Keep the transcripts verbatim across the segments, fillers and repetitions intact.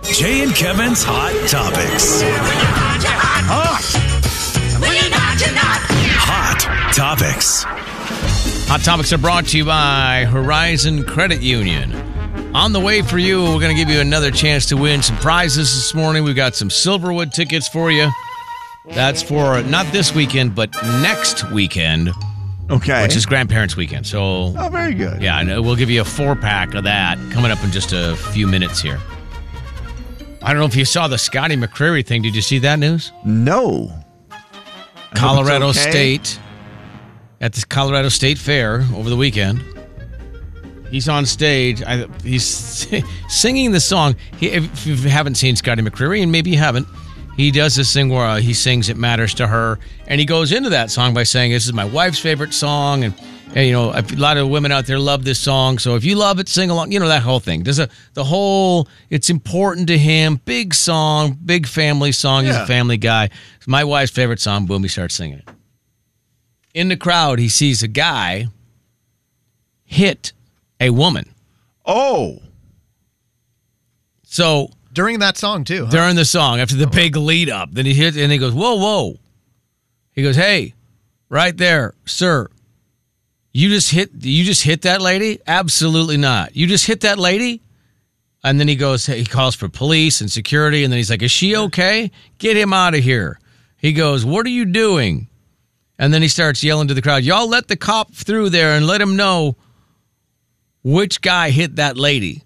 Jay and Kevin's Hot Topics. Hot Topics. Hot Topics are brought to you by Horizon Credit Union. On the way for you, we're going to give you another chance to win some prizes this morning. We've got some Silverwood tickets for you. That's for not this weekend, but next weekend. Okay. Which is Grandparents' Weekend. So, oh, very good. Yeah, and we'll give you a four-pack of that coming up in just a few minutes here. I don't know if you saw the Scotty McCreery thing. Did you see that news? No. Colorado okay. State, at the Colorado State Fair over the weekend. He's on stage. I, he's singing the song. He, if you haven't seen Scotty McCreery, and maybe you haven't, he does this thing where uh, he sings "It Matters to Her," and he goes into that song by saying, "This is my wife's favorite song," and, and you know, a lot of women out there love this song. So if you love it, sing along. You know, that whole thing. There's a the whole. It's important to him. Big song, big family song. He's Yeah. a family guy. It's my wife's favorite song. Boom, he starts singing it. In the crowd, he sees a guy hit a woman. Oh. So during that song, too. Huh? During the song, after the big lead up, then he hits and he goes, whoa, whoa. He goes, hey, right there, sir. You just hit you just hit that lady? Absolutely not. You just hit that lady? And then he goes, he calls for police and security, and then he's like, is she okay? Get him out of here. He goes, what are you doing? And then he starts yelling to the crowd, y'all let the cop through there and let him know which guy hit that lady.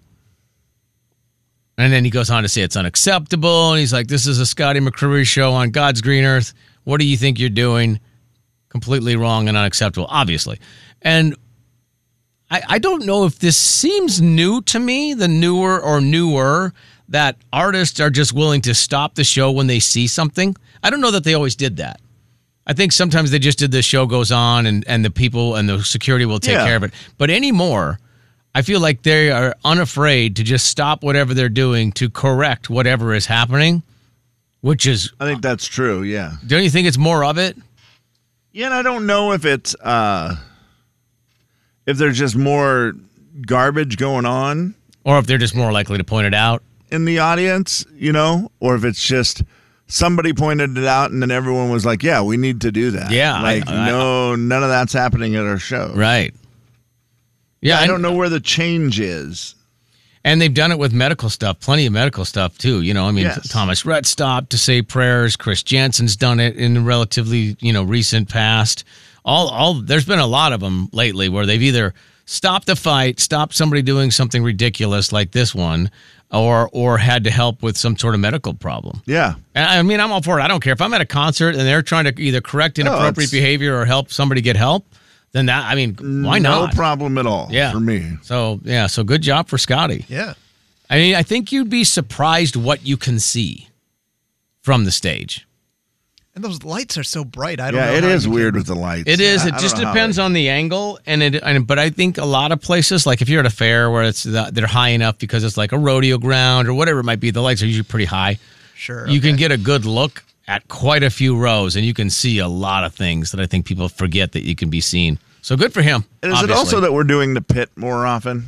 And then he goes on to say it's unacceptable. And he's like, this is a Scotty McCreery show on God's green earth. What do you think you're doing? Completely wrong and unacceptable, obviously. And I, I don't know if this seems new to me, the newer or newer, that artists are just willing to stop the show when they see something. I don't know that they always did that. I think sometimes they just did the show goes on and, and the people and the security will take Yeah. care of it. But anymore, I feel like they are unafraid to just stop whatever they're doing to correct whatever is happening, which is... I think that's true, yeah. Don't you think it's more of it? Yeah, and I don't know if it's... Uh, if there's just more garbage going on. Or if they're just more likely to point it out. In the audience, you know? Or if it's just... Somebody pointed it out, and then everyone was like, yeah, we need to do that. Yeah. Like, I, I, no, none of that's happening at our show. Right. Yeah, I and- don't know where the change is. And they've done it with medical stuff, plenty of medical stuff, too. You know, I mean, Yes. Thomas Rhett stopped to say prayers. Chris Jensen's done it in the relatively, you know, recent past. All, all. There's been a lot of them lately where they've either stopped a fight, stopped somebody doing something ridiculous like this one, or or had to help with some sort of medical problem. Yeah. And I mean, I'm all for it. I don't care. If I'm at a concert and they're trying to either correct inappropriate it's- behavior or help somebody get help, then that, I mean, why not? No problem at all Yeah. for me. So, yeah, so good job for Scotty. Yeah. I mean, I think you'd be surprised what you can see from the stage. And those lights are so bright. I don't Yeah, know. it how is you weird can- with the lights. It is. I- It I just don't know how depends they- on the angle, and it. And, but I think a lot of places, like if you're at a fair where it's the, they're high enough because it's like a rodeo ground or whatever it might be, the lights are usually pretty high. Sure. You can okay. get a good look at quite a few rows, and you can see a lot of things that I think people forget that you can be seen. So good for him. And is obviously. it also that we're doing the pit more often?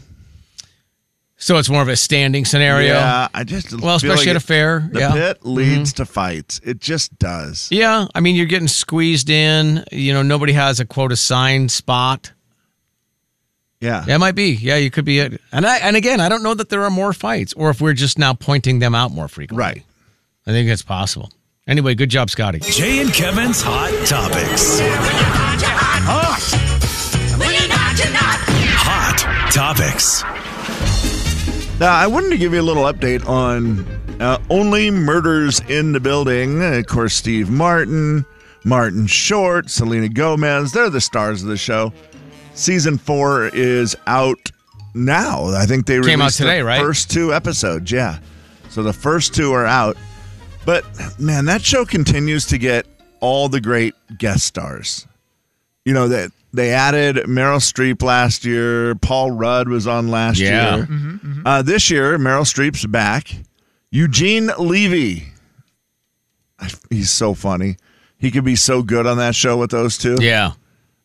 So it's more of a standing scenario. Yeah, I just Well, feel especially like at a it- fair. The yeah. pit leads to fights. It just does. Yeah, I mean, you're getting squeezed in. You know, nobody has a quote assigned spot. Yeah. That might be. Yeah, you could be. And I and again, I don't know that there are more fights, or if we're just now pointing them out more frequently. Right. I think it's possible. Anyway, good job, Scotty. Jay and Kevin's Hot Topics. Hot Topics. Now, I wanted to give you a little update on uh, Only Murders in the Building. Uh, of course, Steve Martin, Martin Short, Selena Gomez. They're the stars of the show. Season four is out now. I think they Came out released today, the right? first two episodes. Yeah. So the first two are out. But, man, that show continues to get all the great guest stars. You know, that they added Meryl Streep last year. Paul Rudd was on last Yeah. year. Mm-hmm, mm-hmm. Uh, this year, Meryl Streep's back. Eugene Levy. He's so funny. He could be so good on that show with those two. Yeah.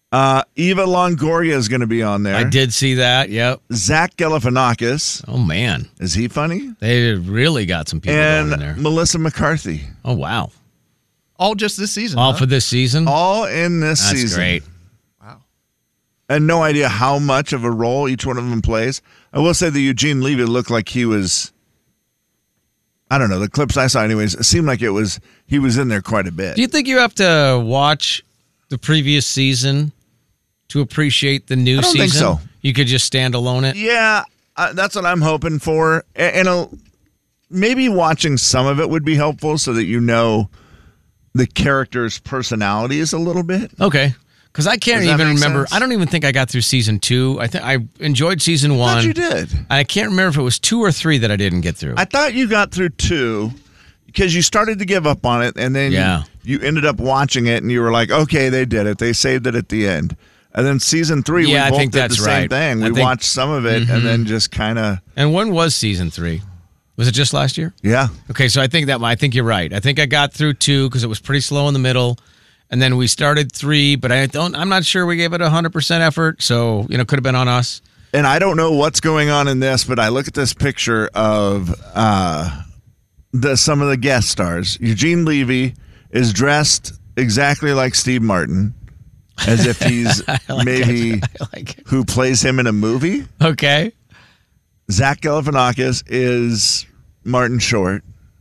Uh, Eva Longoria is going to be on there. I did see that. Yep. Zach Galifianakis. Oh, man. Is he funny? They really got some people And going in there. Melissa McCarthy. Oh, wow. All just this season. All huh? for this season? All in this That's season. great. Wow. And no idea how much of a role each one of them plays. I will say that Eugene Levy looked like he was, I don't know, the clips I saw anyways, it seemed like it was, he was in there quite a bit. Do you think you have to watch the previous season to appreciate the new I don't season? think so. You could just stand alone it? Yeah, uh, that's what I'm hoping for. And, and uh, maybe watching some of it would be helpful so that you know the characters' personalities a little bit. Okay. Because I can't Does that even make remember. sense? I don't even think I got through season two. I think I enjoyed season I one. thought you did. I can't remember if it was two or three that I didn't get through. I thought you got through two because you started to give up on it, and then Yeah. you, you ended up watching it, and you were like, okay, they did it. They saved it at the end. And then season three, Yeah, I we both think did that's the same right. thing. I We think- watched some of it, and then just kind of, and when was season three? Was it just last year? yeah. Okay, so I think that I think you're right. I think I got through two because it was pretty slow in the middle, and then we started three. But I don't. I'm not sure we gave it a hundred percent effort. So you know, could have been on us. And I don't know what's going on in this, but I look at this picture of uh, the some of the guest stars. Eugene Levy is dressed exactly like Steve Martin, as if he's like maybe it. I like it. who plays him in a movie. Okay. Zach Galifianakis is Martin Short,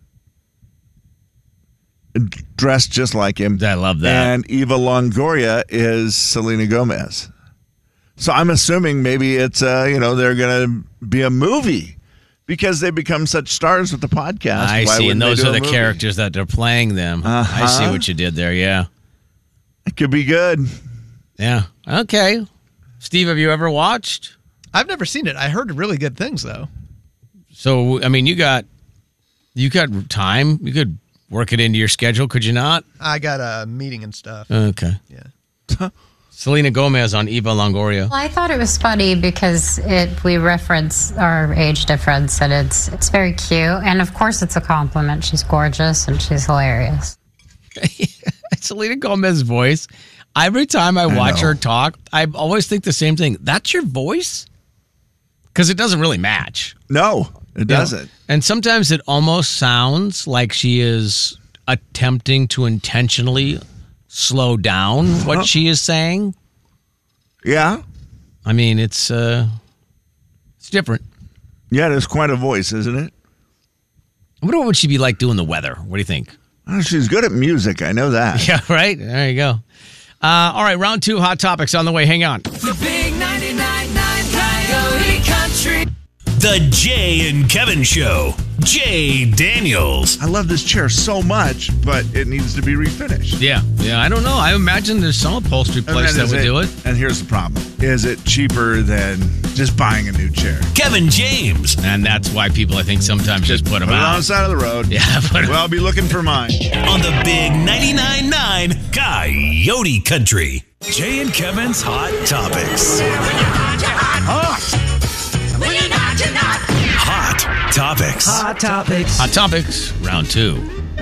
dressed just like him. I love that. And Eva Longoria is Selena Gomez. So I'm assuming maybe it's uh, you know, they're gonna be a movie because they become such stars with the podcast. I Why see, and wouldn't they those do are a the movie? characters that they're playing them. I Uh-huh. see what you did there. Yeah. It could be good. Yeah. Okay. Steve, have you ever watched? I've never seen it. I heard really good things, though. So I mean, you got you got time. You could work it into your schedule, could you not? I got a meeting and stuff. Okay. Yeah. Selena Gomez on Eva Longoria. Well, I thought it was funny because it we reference our age difference and it's it's very cute, and of course it's a compliment. She's gorgeous and she's hilarious. Selena Gomez's voice. Every time I watch know. her talk, I always think the same thing. That's your voice? Because it doesn't really match. No, it doesn't. And sometimes it almost sounds like she is attempting to intentionally slow down what she is saying. Yeah. I mean, it's uh, it's different. Yeah, there's quite a voice, isn't it? I wonder what would she be like doing the weather? What do you think? Oh, she's good at music. I know that. Yeah, right? There you go. Uh, all right, round two, hot topics on the way. Hang on. The big ninety-nine point nine Coyote Country. The Jay and Kevin Show. Jay Daniels. I love this chair so much, but it needs to be refinished. Yeah, yeah, I don't know. I imagine there's some upholstery And place then that is would do it. And here's the problem. Is it cheaper than just buying a new chair? Kevin James. And that's why people, I think, sometimes just put them Put it on the out. side of the road. Yeah, put it Well, I'll be looking for mine. On the big ninety-nine point nine Coyote Country. Jay and Kevin's Hot Topics. Hot Topics. Hot Topics. Hot topics, round two.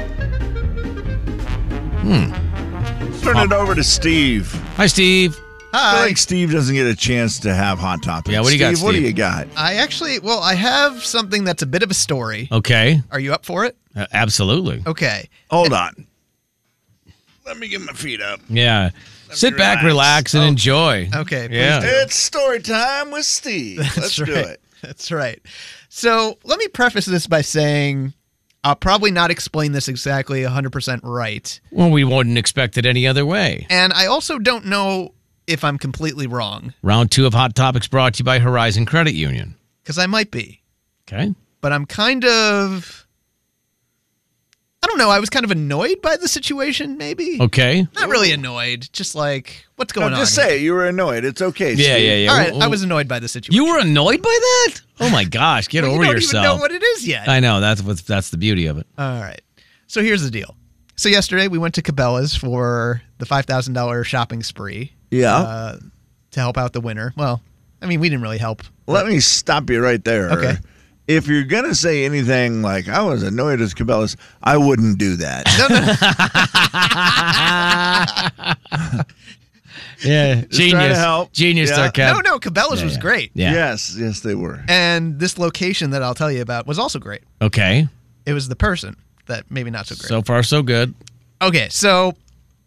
Turn it over to Steve. Hi, Steve. I feel Hi. like Steve doesn't get a chance to have hot topics. Yeah, what do you got, Steve, what do Steve? you got? I actually, well, I have something that's a bit of a story. Okay, Are you up for it? uh, absolutely. Okay. Hold on. Let me get my feet up. Yeah. Sit back, relax. relax, and Oh, enjoy. okay, please Yeah. do. It's story time with Steve. Let's That's do right. it. That's right. So let me preface this by saying I'll probably not explain this exactly one hundred percent right. Well, we wouldn't expect it any other way. And I also don't know if I'm completely wrong, Round two of Hot Topics brought to you by Horizon Credit Union. because I might be. Okay. But I'm kind of, I don't know, I was kind of annoyed by the situation, maybe. Okay. Not really annoyed, just like, what's going No, on? just here? say it. You were annoyed. It's okay. Yeah, Steve. yeah, yeah. All right, Well, I was annoyed by the situation. You were annoyed by that? Oh my gosh, get Well, over you don't yourself. even know what it is yet. I know, that's what that's the beauty of it. All right. So here's the deal. So yesterday we went to Cabela's for the five thousand dollars shopping spree. Yeah. Uh, to help out the winner. Well, I mean, we didn't really help. Let me stop you right there. Okay. If you're going to say anything like, I was annoyed as Cabela's, I wouldn't do that. No, no. Yeah, trying to genius. help. Genius Yeah. there, Kev. No, no, Cabela's Yeah, was yeah. great. Yeah. Yes, yes, they were. And this location that I'll tell you about was also great. Okay. It was the person that maybe not so great. So far, so good. Okay, so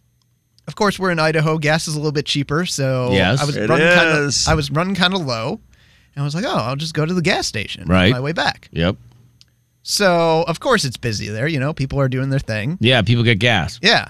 of course we're in Idaho. Gas is a little bit cheaper, so Yes, I was it running kind is. of I was running kind of low, and I was like, oh, I'll just go to the gas station Right. on my way back. Yep. So of course it's busy there. You know, people are doing their thing. Yeah, people get gas. Yeah,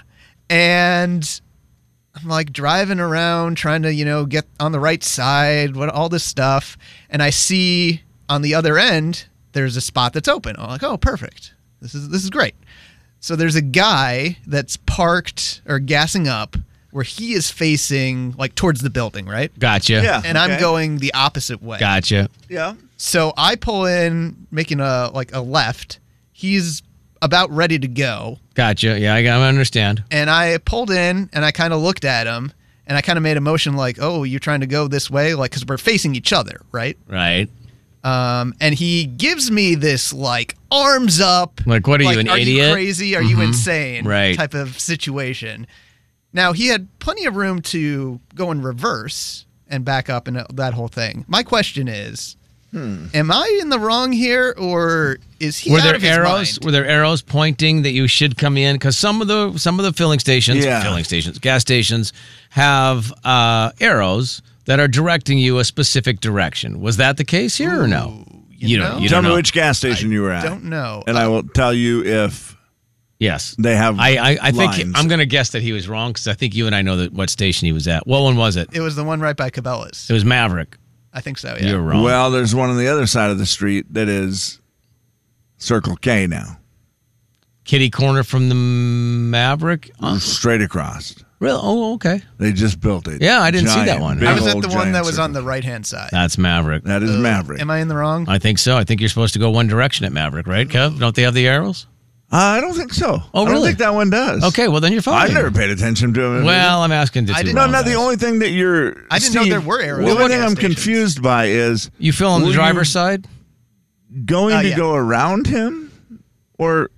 and I'm like driving around trying to you know get on the right side, what all this stuff, and I see on the other end there's a spot that's open. I'm like, oh, perfect. This is this is great. So there's a guy that's parked or gassing up where he is facing like towards the building, right? Gotcha. Yeah. And I'm Okay. going the opposite way. Gotcha. Yeah. So I pull in, making a like a left. He's about ready to go, Gotcha. Yeah, I, I understand. and I pulled in and I kind of looked at him and I kind of made a motion like, "Oh, you're trying to go this way," like because we're facing each other, right? Right. Um, and he gives me this like arms up, Like, what are you, like, an are idiot? you crazy? Are you insane? Right. Type of situation. Now he had plenty of room to go in reverse and back up and that whole thing. My question is, am I in the wrong here, or is he Were out there of his arrows? mind? Were there arrows pointing that you should come in? Because some of the some of the filling stations, Yeah. filling stations, gas stations have uh, arrows that are directing you a specific direction. Was that the case here or no? you don't. know? You Tell don't me know. which gas station you were at. Don't know. And I will tell you if Yes. they have I I, I think lines. I'm going to guess that he was wrong because I think you and I know that what station he was at. What one was it? It was the one right by Cabela's. It was Maverick. I think so. Yeah. You're wrong. Well, there's one on the other side of the street that is Circle K now. Kitty corner from the Maverick. Uh, Straight across. really? Oh, okay. They just built it. Yeah, I didn't see Giant, that one. big I was at old the one giant that was Circle on the right hand side. That's Maverick. That is Maverick. Am I in the wrong? I think so. I think you're supposed to go one direction at Maverick, right, Kev? Don't they have the arrows? Uh, I don't think so. Oh, I don't really? think that one does. Okay, well then you're fine. I've never paid attention to him. Well, I'm asking to I two didn't- no, wrong not the guys. only thing that you're. I didn't know Steve, there were arrows The at only gas thing I'm stations. confused by is You feel on Were the you- driver's side? going Uh, to yeah. go around him, or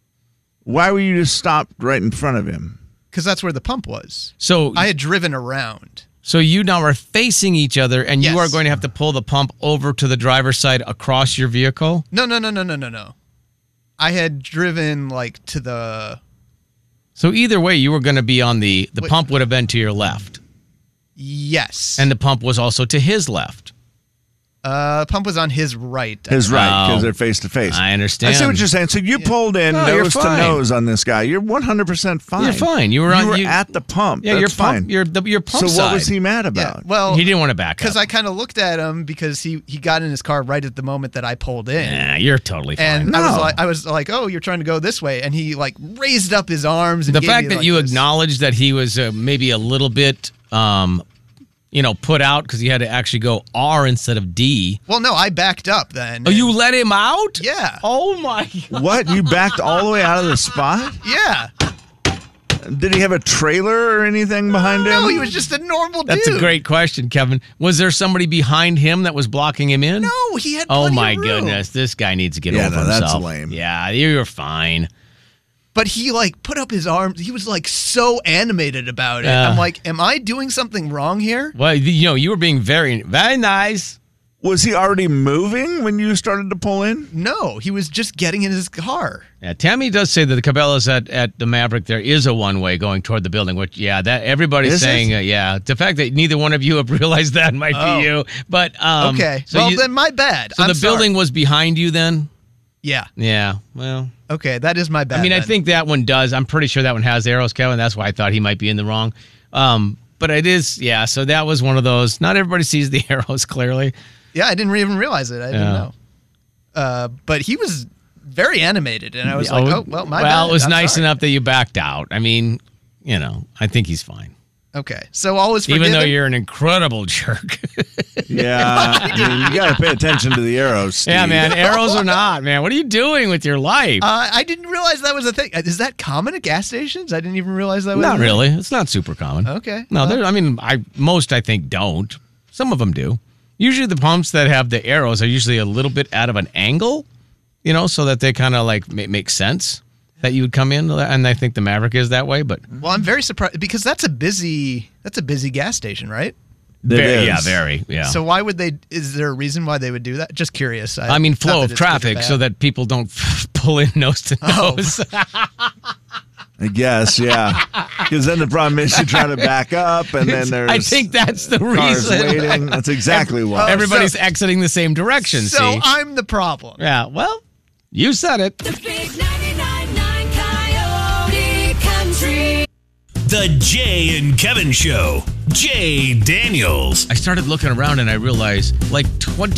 why were you just stopped right in front of him? Because that's where the pump was. So I had driven around. so you now are facing each other and you Yes. are going to have to pull the pump over to the driver's side across your vehicle? No, no, no, no, no, no, no. I had driven like to the. So either way you were going to be on the the Wait. pump would have been to your left Yes. and the pump was also to his left. uh, pump was on his right. His right, because Oh. they're face to face. I I understand. see what you're saying. So you pulled in No, you're nose to fine. nose on this guy. You're one hundred percent fine. You're fine. You were You on- were you- at the pump. Yeah, That's your fine. pump your the, your pump so side. what was he mad Yeah. about? Well, He didn't want to back up. because I kind of looked at him because he he got in his car right at the moment that I pulled in. Nah, you're totally fine. And I was No. like, I was like, oh, you're trying to go this way, and he like raised up his arms. And the gave fact me, that like, you this- acknowledged that he was uh, maybe a little bit um you know put out because he had to actually go R instead of D. Well, no, I backed up then. Oh, you let him out? Yeah. Oh my god. What? You backed all the way out of the spot? Yeah. Did he have a trailer or anything behind him? No, he was just a normal dude. That's a great question, Kevin. Was there somebody behind him that was blocking him in? No, he had. Oh plenty my of room. goodness, this guy needs to get Yeah, over no, that's himself. lame. Yeah, you're fine. But he like put up his arms. He was like so animated about it. Yeah. I'm like, am I doing something wrong here? Well, you know, you were being very, very nice. Was he already moving when you started to pull in? No, he was just getting in his car. Yeah, Tammy does say that the Cabela's at, at the Maverick, there is a one way going toward the building. Which, yeah, that everybody's Is it? saying, uh, yeah. The fact that neither one of you have realized that might Oh. be you. But um, Okay, so well you- then my bad. so I'm the sorry. building was behind you then. Yeah. Yeah. Well, Okay, that is my bad. I mean, I then. think that one does. I'm pretty sure that one has arrows, Kevin. That's why I thought he might be in the wrong. Um, but it is, yeah. So that was one of those. Not everybody sees the arrows clearly. Yeah, I didn't even realize it. I didn't Yeah. know. Uh, but he was very animated, and I was like, oh, well, my bad. well, it was I'm nice sorry. enough that you backed out. I mean, you know, I think he's fine. Okay, so all was forgiven. Even though you're an incredible jerk. Yeah, I mean, you got to pay attention to the arrows. Steve. Yeah, man. Arrows or not, man. What are you doing with your life? Uh, I didn't realize that was a thing. Is that common at gas stations? I didn't even realize that was not a thing. really. It's not super common. Okay. No, well, there. I mean, I most I think don't. Some of them do. Usually, the pumps that have the arrows are usually a little bit out of an angle, you know, so that they kind of like ma- make sense. that you would come in, and I think the Maverick is that way. But Well, I'm very surprised because that's a busy that's a busy gas station, right? It very, is. yeah, very, yeah. So why would they? Is there a reason why they would do that? Just curious. I mean, not flow that of it's good or traffic, bad. so that people don't pull in nose to Oh. nose. I guess, yeah. Because then the problem is you try to back up, and then there's I think that's the cars reason. waiting. That's exactly why. Everybody's exiting the same direction. So see? I'm the problem. Yeah. Well, you said it. The big ninety-nine point nine Coyote Country. The Jay and Kevin Show. Jay Daniels. I started looking around and I realized, like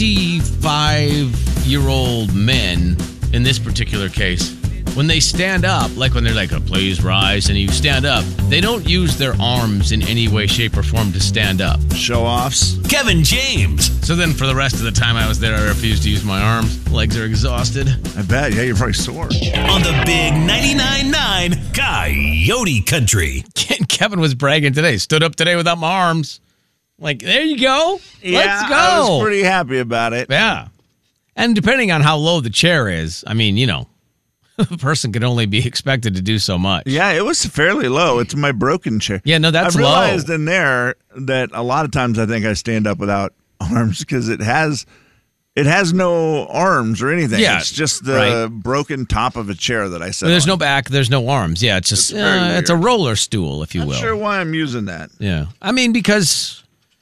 twenty-five-year-old men in this particular case, when they stand up, like when they're like, oh, please rise, and you stand up, they don't use their arms in any way, shape, or form to stand up. Show offs. Kevin James. So then for the rest of the time I was there, I refused to use my arms. Legs are exhausted. I bet. Yeah, you're probably sore. On the big ninety-nine point nine Coyote Country. Kevin was bragging today. Stood up today without my arms. Like, there you go. Yeah, Let's go. I was pretty happy about it. Yeah. And depending on how low the chair is, I mean, you know, a person can only be expected to do so much. Yeah, it was fairly low. It's my broken chair. Yeah, no, that's I low. realized in there that a lot of times I think I stand up without arms because it has it has no arms or anything. Yeah, it's just the right. broken top of a chair that I sit There's on. no back, there's no arms. Yeah, it's just It's very uh, it's a weird. roller stool, if you Not will. sure why I'm using that. Yeah. I mean, because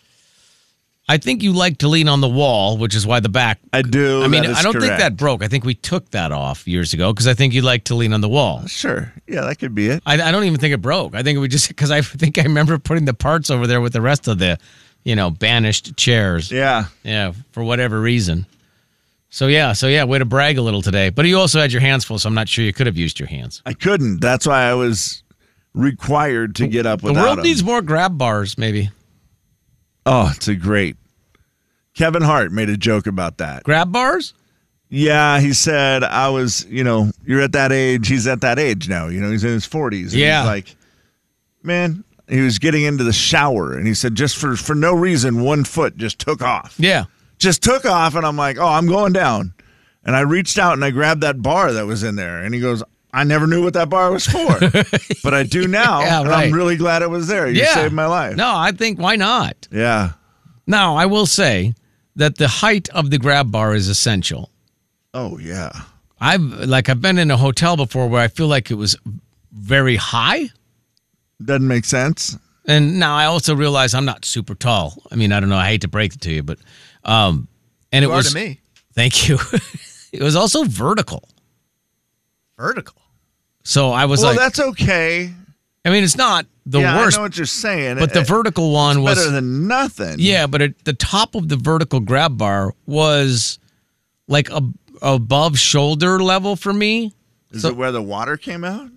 I think you like to lean on the wall, which is why the back. I do. I mean, that is I don't think correct. that broke. I think we took that off years ago because I think you like to lean on the wall. Sure. Yeah, that could be it. I, I don't even think it broke. I think we just because I think I remember putting the parts over there with the rest of the, you know, banished chairs. Yeah. Yeah, for whatever reason. So yeah, so yeah, way to brag a little today. But you also had your hands full, so I'm not sure you could have used your hands. I couldn't. That's why I was required to get up The without world them. needs more grab bars, maybe. Oh, it's a great. Kevin Hart made a joke about that. Grab bars? Yeah, he said, I was, you know, you're at that age. He's at that age now. You know, he's in his forties. And Yeah. He's like, man, he was getting into the shower. And he said, just for, for no reason, one foot just took off. Yeah. Just took off. And I'm like, oh, I'm going down. And I reached out and I grabbed that bar that was in there. And he goes, I never knew what that bar was for. But I do now. Yeah, and right. I'm really glad it was there. You yeah. saved my life. No, I think why not? Yeah. Now, I will say that the height of the grab bar is essential. Oh, yeah. I've like I've been in a hotel before where I feel like it was very high. Doesn't make sense. And now I also realize I'm not super tall. I mean, I don't know. I hate to break it to you, but um, and You it are was to me. Thank you. It was also vertical. Vertical. So I was Well, like, that's okay. I mean, it's not the yeah, worst, I know what you're saying. but the It- vertical one it's was better than nothing. yeah. But it, the top of the vertical grab bar was like a, above shoulder level for me. Is So- it where the water came out?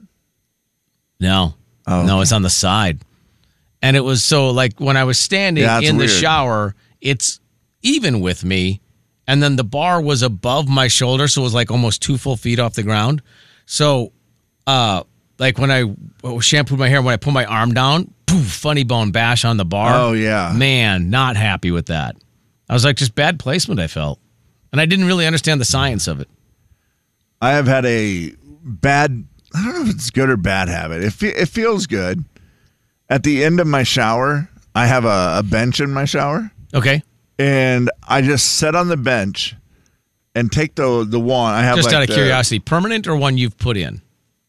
No, Oh, no, okay. it's on the side. And it was so like when I was standing Yeah, it's in the weird. shower, it's even with me. And then the bar was above my shoulder. So it was like almost two full feet off the ground. So, uh, like when I shampooed my hair, when I put my arm down, poof, funny bone bash on the bar. Oh, yeah. Man, not happy with that. I was like, just bad placement, I felt. And I didn't really understand the science of it. I have had a bad, I don't know if it's good or bad habit. It, fe- it feels good. At the end of my shower, I have a, a bench in my shower. Okay. And I just sit on the bench and take the the wand. I have Just like out of the- curiosity, permanent or one you've put in?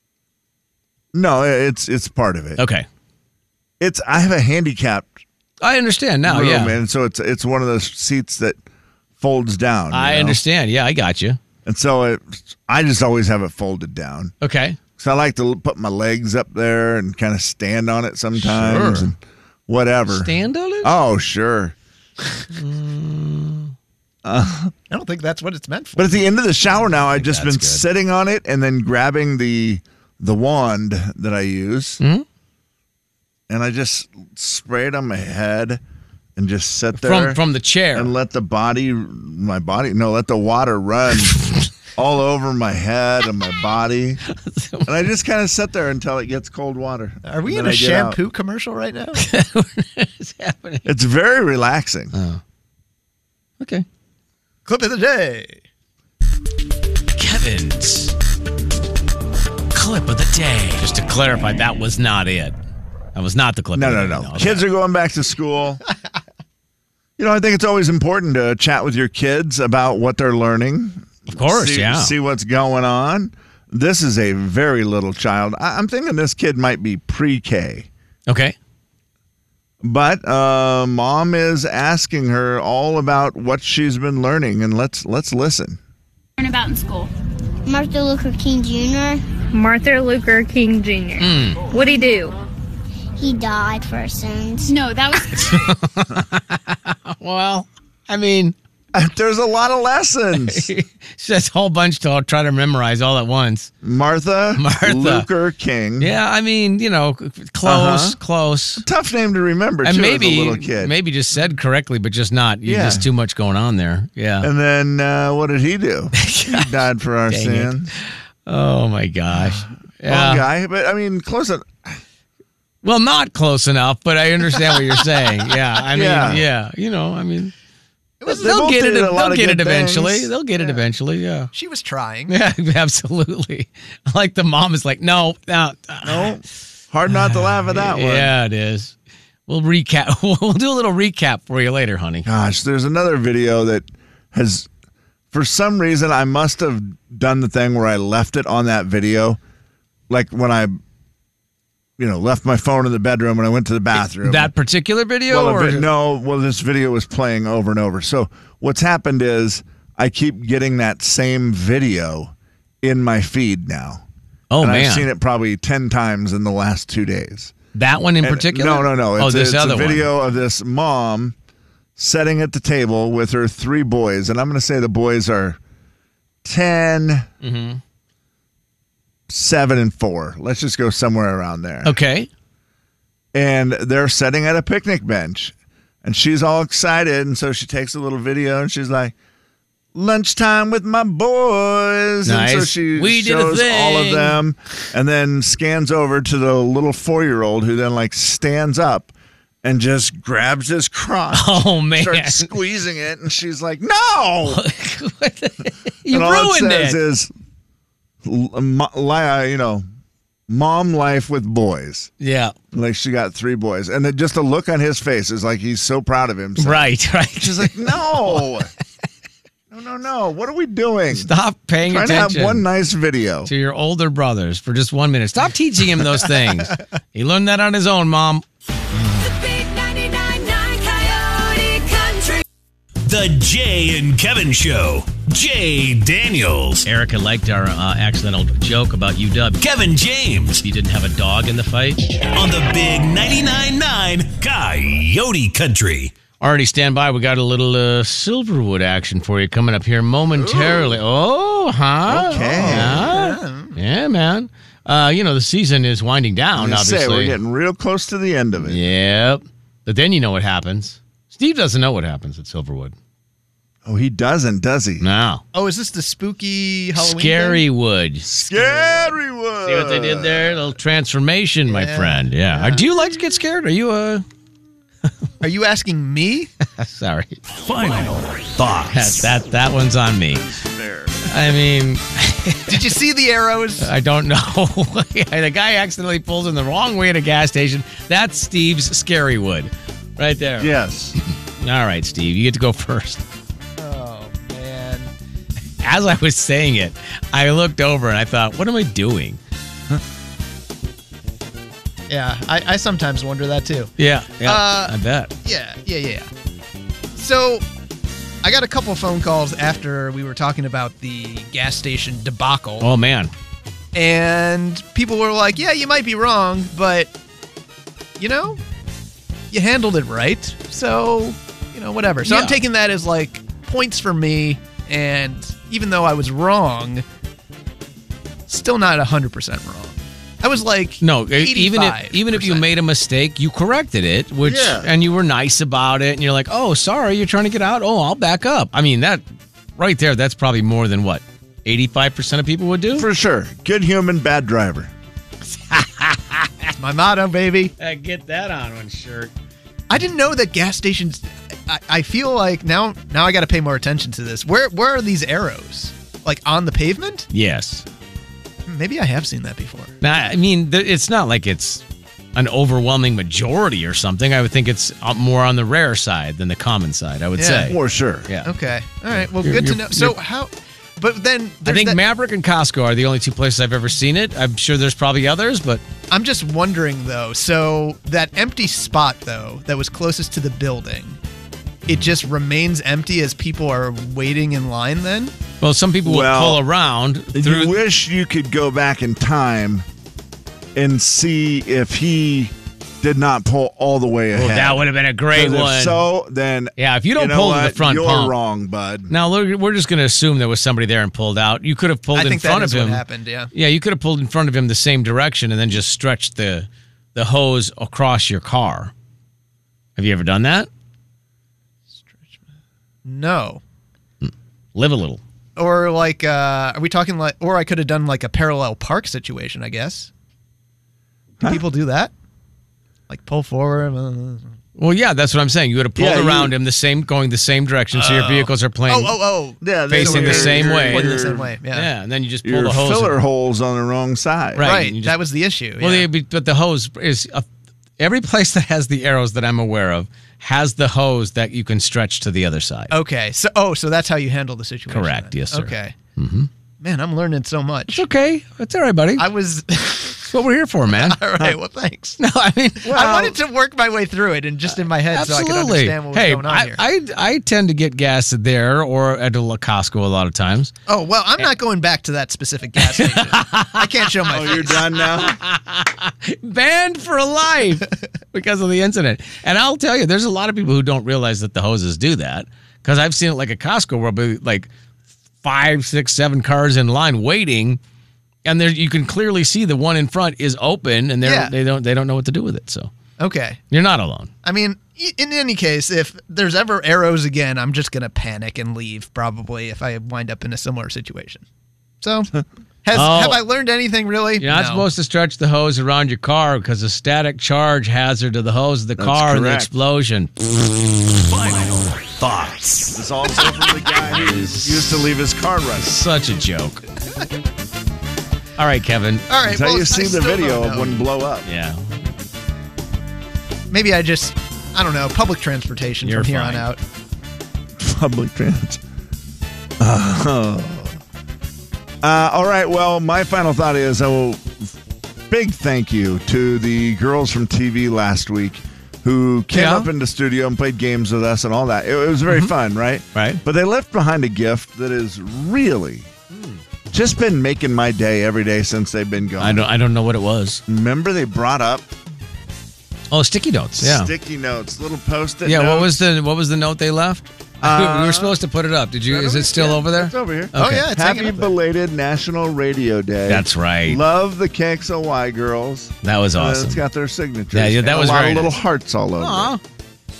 No, it's it's part of it. Okay. It's I have a handicapped I understand now, room, yeah. and so it's it's one of those seats that folds down. you I know? understand. Yeah, I got you. And so it, I just always have it folded down. Okay. So I like to put my legs up there and kind of stand on it sometimes Sure. and whatever. Stand on it? Oh, sure. I don't think that's what it's meant for. But at the end of the shower now, I've just that's been good. sitting on it and then grabbing the the wand that I use. Mhm. And I just spray it on my head and just sit there. From from the chair. and let the body, my body, no, let the water run all over my head and my body. And I just kind of sit there until it gets cold water. Are we And in then a I get out. shampoo commercial right now? What's happening? It's very relaxing. Okay. Clip of the day. Kevin's clip of the day. Just to clarify, that was not it. That was not the clip. No, of no, the no. day. Okay. Kids are going back to school. You know, I think it's always important to chat with your kids about what they're learning. Of course, see, yeah. See what's going on. This is a very little child. I- I'm thinking this kid might be pre-K. Okay. But uh, mom is asking her all about what she's been learning, and let's let's listen. Learn about in school. Martin Luther King Junior Martin Luther King Junior What'd he do? He died for our sins. No, that was Well, I mean, There's a lot of lessons. that's a whole bunch to all try to memorize all at once. Martha, Martha. Luther King. Yeah, I mean, you know, close, Uh-huh. close. Tough name to remember, And too, maybe, as a little kid. maybe just said correctly, but just not. You Yeah. just too much going on there. Yeah. And then uh, what did he do? He died for our Dang it. sins. Oh my gosh. Wrong Yeah. guy, but I mean, close it. Well, not close enough, but I understand what you're saying. Yeah. I mean, Yeah. yeah. You know, I mean, They they'll both get it. did a lot They'll of get good it eventually. things. They'll get it eventually. Yeah. She was trying. Yeah, absolutely. Like the mom is like, no, no, No, hard not to laugh at that one. Yeah, it is. We'll recap. We'll do a little recap for you later, honey. Gosh, there's another video that has, for some reason, I must have done the thing where I left it on that video. Like when I, you know, left my phone in the bedroom and I went to the bathroom. That particular video, well, a or vi- no, well, this video was playing over and over. So what's happened is I keep getting that same video in my feed now. oh and man, I've seen it probably ten times in the last two days. that one in And- particular? No, no, no. It's, oh, a, this it's other a video of this mom sitting at the table with her three boys. And I'm going to say the boys are ten, Mm-hmm. seven, and four. Let's just go somewhere around there. one. Okay. And they're sitting at a picnic bench. And she's all excited. And so she takes a little video and she's like, lunchtime with my boys. And so Nice. she We did a shows all of thing. them and then scans over to the little four-year-old who then like stands up and just grabs his crotch. Oh man, Starts squeezing it. And she's like, no. you and all ruined it says it. is, l- mo- li- you know, mom life with boys. Yeah. Like she got three boys. And then just the look on his face is like he's so proud of himself. Right. Right. She's like, no. No, no, no. What are we doing? Stop paying Trying attention to have one nice video. to your older brothers for just one minute. Stop teaching him those things. He learned that on his own, Mom. The big ninety-nine point nine Coyote Country. The Jay and Kevin Show. Jay Daniels. Erica liked our uh, accidental joke about U W. Kevin James. He didn't have a dog in the fight. On the big ninety-nine point nine Coyote Country. Already stand by. We got a little uh, Silverwood action for you coming up here momentarily. Oh, huh? Okay. Yeah, yeah man. Uh, you know, the season is winding down, I obviously. say, we're getting real close to the end of it. Yep. But then you know what happens. Steve doesn't know what happens at Silverwood. Oh, he doesn't, does he? No. Oh, is this the spooky Halloween Scary thing? Wood. Scary Wood. See what they did there? A little transformation, my Yeah. friend. Yeah. Uh, Do you like to get scared? Are you uh Are you asking me? sorry. Final thoughts. That that that one's on me. I mean, Did you see the arrows? I don't know. The guy accidentally pulls in the wrong way at a gas station. That's Steve's Scary Wood. Right there. Yes. All right, Steve, you get to go first. Oh man. As I was saying it, I looked over and I thought, what am I doing? Yeah, I, I sometimes wonder that too. Yeah, yeah, Uh, I bet. Yeah, yeah, yeah. So, I got a couple phone calls after we were talking about the gas station debacle, Oh, man. and people were like, "Yeah, you might be wrong, but you know, you handled it right, so you know, whatever." So Yeah. I'm taking that as like points for me, and even though I was wrong, still not one hundred percent wrong. I was like, No, e- even if eighty-five even if you percent. made a mistake, you corrected it, which Yeah. and you were nice about it, and you're like, "Oh, sorry, you're trying to get out. Oh, I'll back up." I mean, that right there, that's probably more than what eighty-five percent of people would do. For sure. Good human, bad driver. That's my motto, baby. Uh, get that on one shirt. I didn't know that gas stations. I, I feel like now now I got to pay more attention to this. Where where are these arrows? Like on the pavement? Yes. Yeah, maybe I have seen that before. Now, I mean, th- it's not like it's an overwhelming majority or something. I would think it's uh, more on the rare side than the common side, I would Yeah. say. For sure. Yeah. Okay. All right. Well, You're- good to you're- know. So you're- how? But then I there's think that- Maverick and Costco are the only two places I've ever seen it. I'm sure there's probably others, but I'm just wondering though. So that empty spot though, that was closest to the building, it just remains empty as people are waiting in line. Then. well, some people will Well, pull around through. You wish you could go back in time and see if he did not pull all the way ahead. Well, that would have been a great 'Cause if one. so, then Yeah, if you don't know pull to the what? front you're pump. wrong, bud. Now look, we're just going to assume there was somebody there and pulled out. You could have pulled I in think front that of is him. what happened. Yeah. Yeah, you could have pulled in front of him the same direction and then just stretched the the hose across your car. Have you ever done that? No. Live a little. Or like, uh, are we talking like? Or I could have done like a parallel park situation. I guess. Do people do that? Like pull forward. uh, Well, yeah, that's what I'm saying. You would have pulled Yeah, you- around him the same, going the same direction, so your vehicles are playing Oh, oh, oh. Yeah, they- facing the you're- same you're- way. Pointing the you're- same way. Yeah. Yeah, and then you just pull Your the hose. filler hole's on the wrong side. Right. Right. you just- that was the issue. Well, yeah. they- but the hose is uh, every place that has the arrows that I'm aware of has the hose that you can stretch to the other side. Okay. So, oh, so that's how you handle the situation. Correct. then. Yes, sir. Okay. Mm-hmm. Man, I'm learning so much. It's okay. It's all right, buddy. I was. That's what we're here for, man. All right. Well, thanks. No, I mean, I wanted to work my way through it and just in my head so I could absolutely. understand what was Hey, going on I, here. I I tend to get gas there or at a Costco a lot of times. oh well, I'm not going back to that specific gas station. I can't show my Oh, face. you're done now? Banned for life because of the incident. And I'll tell you, there's a lot of people who don't realize that the hoses do that because I've seen it like at Costco where there'll be like five, six, seven cars in line waiting, and there you can clearly see the one in front is open, and they Yeah. are they don't they don't know what to do with it. So Okay. you're not alone. I mean, i- in any case, if there's ever arrows again, I'm just gonna panic and leave probably if I wind up in a similar situation. So, has Oh. have I learned anything really? You're not No. supposed to stretch the hose around your car because a static charge hazard to the hose of the That's car and the correct. explosion. Final thoughts. This is also from the guy who used to leave his car running. Such a joke. All right, Kevin. All right. That's how well, you I see the still video don't of know. one blow up. Yeah. Maybe I just, I don't know, public transportation You're from here fine. on out. Public transit. Oh. Uh, all right. Well, my final thought is, oh, big thank you to the girls from T V last week who came Yeah. up in the studio and played games with us and all that. It, it was very fun, right? Right. But they left behind a gift that is really just been making my day every day since they've been gone. I don't I don't know what it was. Remember they brought up Oh, sticky notes. Yeah. sticky notes, little post-it Yeah, notes. what was the what was the note they left? Uh, we were supposed to put it up. Did you? Is it still Yeah, over there? It's over here. Oh, Okay. yeah, it's Happy hanging up there. belated National Radio Day. That's right. Love the K X L Y girls. That was Uh, awesome. It's got their signatures. Yeah, yeah, that and was a lot very of little nice. hearts all over. Aw. it.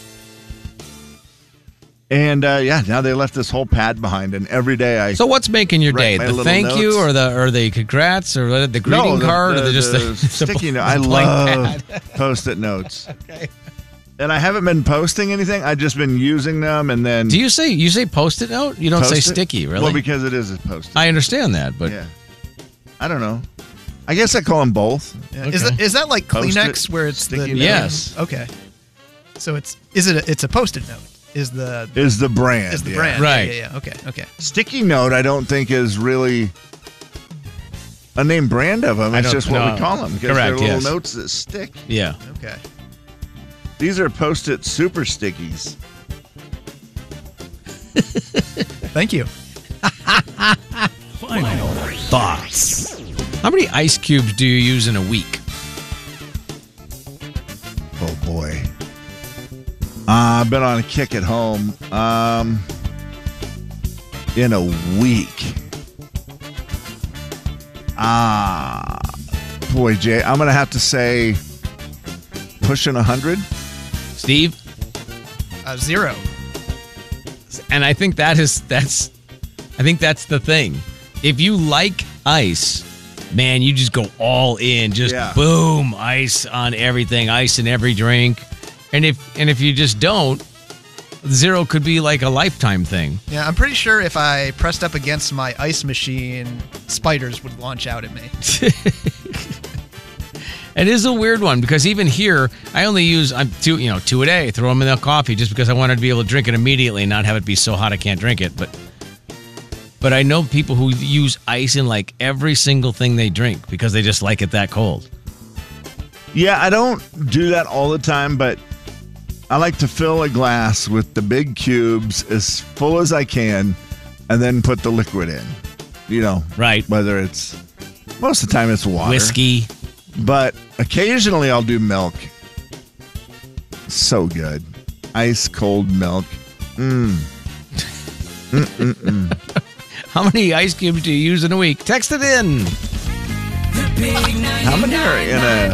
And uh, yeah, now they left this whole pad behind, and every day I So what's making your Write day? my The little thank you, notes. or the or the congrats, or the, the greeting no, the, card, the, or the, just the, the sticky note. I the blank love pad? post-it notes. Okay. And I haven't been posting anything. I've just been using them, and then Do you say you say post-it note? You don't say Post-it? sticky, really? Well, because it is a post-it. I understand that, but yeah, I don't know. I guess I call them both. Yeah. Is that is that like Post-it, Kleenex where it's the sticky note. Yes. Okay. So it's is it a, it's a post-it note? Is the Is the brand? is the yeah. brand? Right. Yeah, yeah, yeah. Okay. Okay. Sticky note, I don't think is really a name brand of them. I It's don't- just what no. we call them because Correct, they're little yes. notes that stick. yeah. Okay. These are post-it super stickies. Thank you. Final thoughts. How many ice cubes do you use in a week? Oh boy. Uh, I've been on a kick at home. Um, in a week. Ah, boy, Jay, I'm gonna have to say pushing a hundred. Steve? Uh, zero. And I think that is that's I think that's the thing. If you like ice, man, you just go all in, just Yeah. boom, ice on everything, ice in every drink. And if and if you just don't, Zero could be like a lifetime thing. Yeah, I'm pretty sure if I pressed up against my ice machine, spiders would launch out at me. It is a weird one because even here, I only use I'm two, you know, two a day. Throw them in the coffee just because I wanted to be able to drink it immediately and not have it be so hot I can't drink it. But, but I know people who use ice in like every single thing they drink because they just like it that cold. Yeah, I don't do that all the time, but I like to fill a glass with the big cubes as full as I can and then put the liquid in. You know, right? Whether it's, most of the time it's water. Whiskey. But occasionally I'll do milk. So good. Ice cold milk. Mmm. Mm-mm-mm. How many ice cubes do you use in a week? Text it in. How many are in a...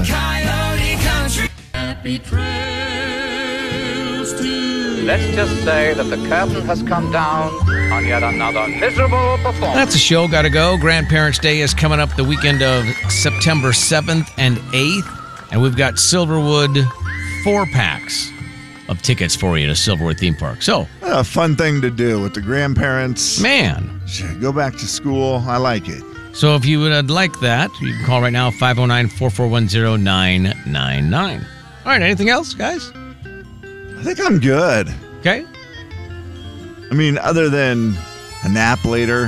Happy trails to Let's just say that the curtain has come down on yet another miserable performance. That's a show. Gotta go. Grandparents' Day is coming up the weekend of September seventh and eighth. And we've got Silverwood four packs of tickets for you to Silverwood Theme Park. So, a fun thing to do with the grandparents. Man. Go back to school. I like it. So if you would like that, you can call right now, five oh nine, four four one, oh nine nine nine. All right, anything else, guys? I think I'm good. Okay. I mean, other than a nap later.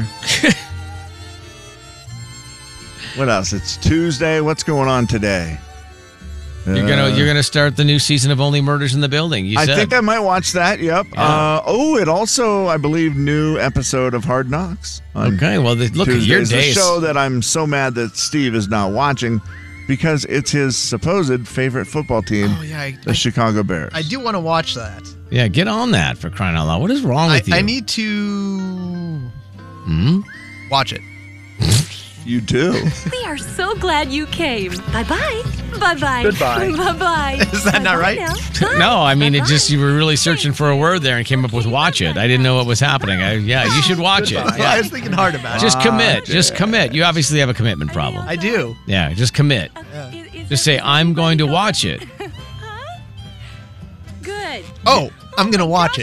What else? It's Tuesday. What's going on today? You're Uh, gonna you're gonna start the new season of Only Murders in the Building. You I said. think I might watch that. Yep. Yeah. Uh, oh, it also, I believe, new episode of Hard Knocks. on Okay, well, the- look at your Tuesdays. days. The show that I'm so mad that Steve is not watching because it's his supposed favorite football team, Oh, yeah, I- the I- Chicago Bears. I do want to watch that. Yeah, get on that for crying out loud. What is wrong I, with you? I need to Hmm? watch it. You do. We are so glad you came. Bye-bye. Bye-bye. Goodbye. Bye-bye. Is that not right? No, I mean, it just, you were really searching for a word there and came up with watch it. I didn't know what was happening. I, yeah, you should watch it. Goodbye. Yeah. I was thinking hard about it. Just commit. Just commit. You obviously have a commitment problem. I do. Yeah, just commit. Just say, I'm going to watch it. Good. Oh, I'm going to watch it.